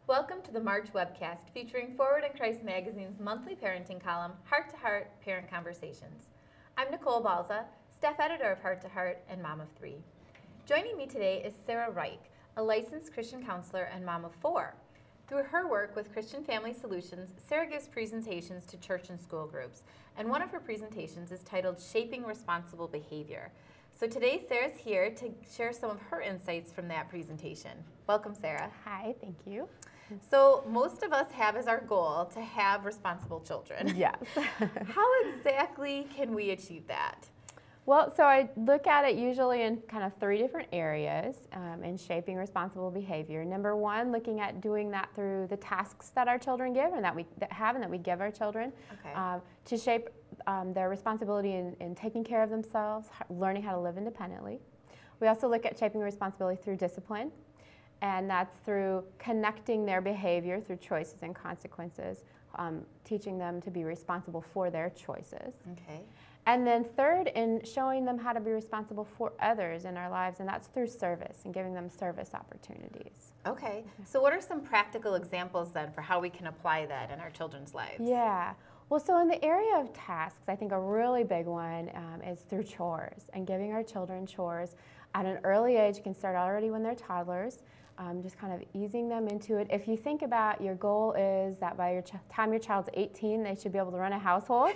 Welcome to the March webcast featuring Forward in Christ Magazine's monthly parenting column, Heart to Heart Parent Conversations. I'm Nicole Balza, staff editor of Heart to Heart and mom of 3. Joining me today is Sarah Reich, a licensed Christian counselor and mom of 4. Through her work with Christian Family Solutions, Sarah gives presentations to church and school groups, and one of her presentations is titled Shaping Responsible Behavior. So today Sarah's here to share some of her insights from that presentation. Welcome, Sarah. Hi, thank you. So most of us have as our goal to have responsible children. Yes. How exactly can we achieve that? Well, so I look at it usually in kind of 3 different areas in shaping responsible behavior. Number 1, looking at doing that through the tasks that our children give and that we give our children to shape their responsibility in taking care of themselves, learning how to live independently. We also look at shaping responsibility through discipline, and that's through connecting their behavior through choices and consequences, teaching them to be responsible for their choices. Okay. And then third, in showing them how to be responsible for others in our lives, and that's through service and giving them service opportunities. Okay. So what are some practical examples then for how we can apply that in our children's lives? Yeah. Well, so in the area of tasks, I think a really big one is through chores and giving our children chores at an early age. You can start already when they're toddlers. Just kind of easing them into it. If you think about your goal is that by your time your child's 18, they should be able to run a household.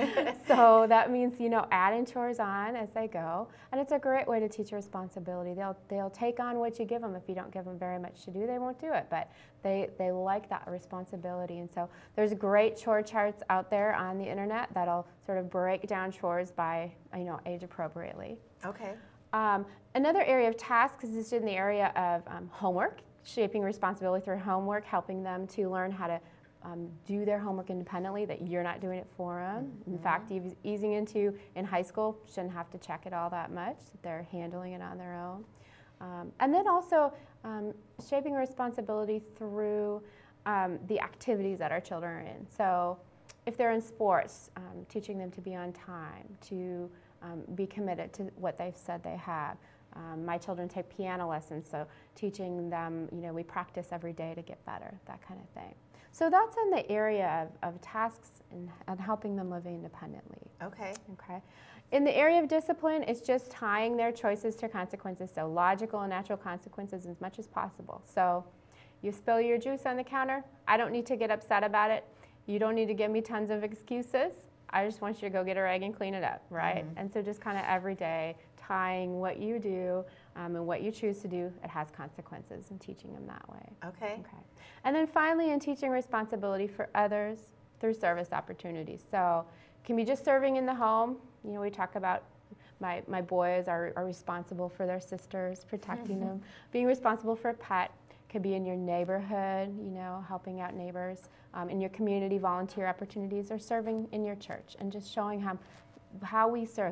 So that means, adding chores on as they go. And it's a great way to teach responsibility. They'll take on what you give them. If you don't give them very much to do, they won't do it. But they like that responsibility. And so there's great chore charts out there on the internet that'll sort of break down chores by, age appropriately. Okay. Another area of tasks is just in the area of homework, shaping responsibility through homework, helping them to learn how to do their homework independently, that you're not doing it for them. Mm-hmm. In fact, easing into in high school, shouldn't have to check it all that much, that they're handling it on their own. And then also shaping responsibility through the activities that our children are in. So if they're in sports, teaching them to be on time, to be committed to what they've said they have. My children take piano lessons, so teaching them, we practice every day to get better, that kind of thing. So that's in the area of tasks and helping them live independently. Okay. Okay. In the area of discipline, it's just tying their choices to consequences, so logical and natural consequences as much as possible. So you spill your juice on the counter, I don't need to get upset about it. You don't need to give me tons of excuses. I just want you to go get a rag and clean it up, right? Mm-hmm. And so just kind of every day tying what you do and what you choose to do, it has consequences, and teaching them that way. Okay. And then finally, in teaching responsibility for others through service opportunities. So it can be just serving in the home. We talk about my boys are responsible for their sisters, protecting them. Being responsible for a pet. Could be in your neighborhood, helping out neighbors, in your community, volunteer opportunities, or serving in your church, and just showing how we serve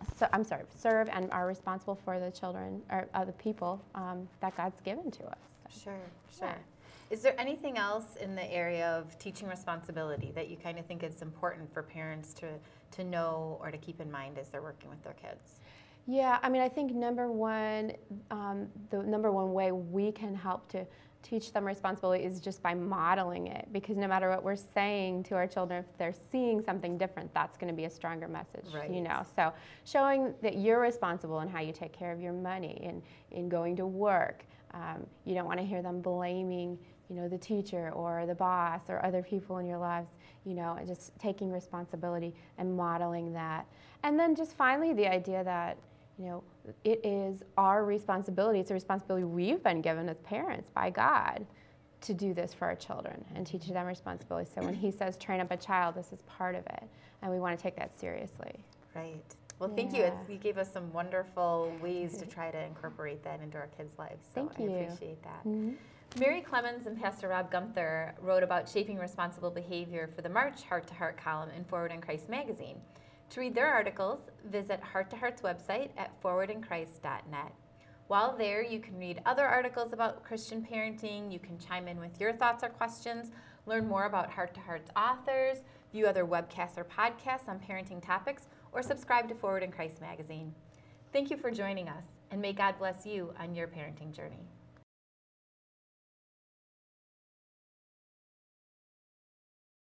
and are responsible for the children or other people that God's given to us. Sure. Yeah. Is there anything else in the area of teaching responsibility that you kind of think is important for parents to know or to keep in mind as they're working with their kids? Yeah, I think number one, the number one way we can help to teach them responsibility is just by modeling it, because no matter what we're saying to our children, if they're seeing something different, that's going to be a stronger message, right. So showing that you're responsible in how you take care of your money and in going to work. You don't want to hear them blaming, the teacher or the boss or other people in your lives, and just taking responsibility and modeling that. And then just finally the idea that it is our responsibility. It's a responsibility we've been given as parents by God to do this for our children and teach them responsibility. So when He says train up a child, this is part of it, and we want to take that seriously. Right. Well, thank you. You gave us some wonderful ways to try to incorporate that into our kids' lives. So Thank you. I appreciate that. Mm-hmm. Mary Clemens and Pastor Rob Gunther wrote about shaping responsible behavior for the March Heart to Heart column in Forward in Christ magazine. To read their articles, visit Heart to Heart's website at forwardinChrist.net. While there, you can read other articles about Christian parenting, you can chime in with your thoughts or questions, learn more about Heart to Heart's authors, view other webcasts or podcasts on parenting topics, or subscribe to Forward in Christ magazine. Thank you for joining us, and may God bless you on your parenting journey.